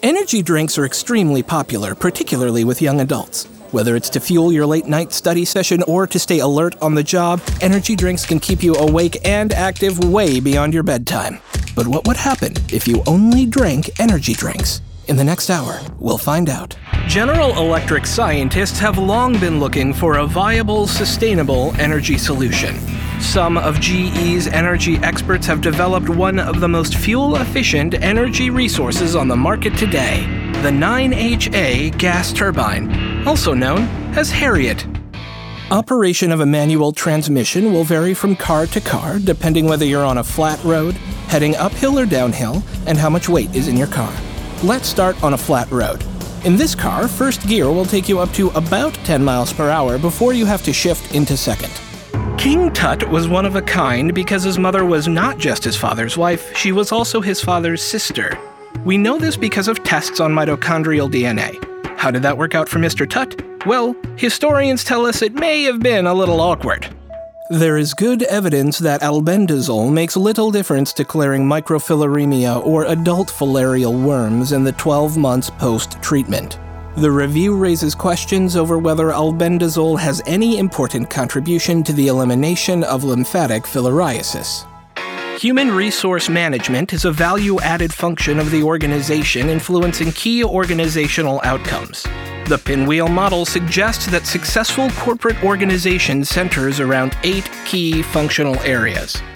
Energy drinks are extremely popular, particularly with young adults. Whether it's to fuel your late-night study session or to stay alert on the job, energy drinks can keep you awake and active way beyond your bedtime. But what would happen if you only drank energy drinks? In the next hour, we'll find out. General Electric scientists have long been looking for a viable, sustainable energy solution. Some of GE's energy experts have developed one of the most fuel-efficient energy resources on the market today, the 9HA gas turbine, also known as Harriet. Operation of a manual transmission will vary from car to car, depending whether you're on a flat road, heading uphill or downhill, and how much weight is in your car. Let's start on a flat road. In this car, first gear will take you up to about 10 miles per hour before you have to shift into second. King Tut was one of a kind because his mother was not just his father's wife, she was also his father's sister. We know this because of tests on mitochondrial DNA. How did that work out for Mr. Tut? Well, historians tell us it may have been a little awkward. There is good evidence that albendazole makes little difference to clearing microfilariemia or adult filarial worms in the 12 months post-treatment. The review raises questions over whether albendazole has any important contribution to the elimination of lymphatic filariasis. Human resource management is a value-added function of the organization influencing key organizational outcomes. The pinwheel model suggests that successful corporate organization centers around 8 key functional areas: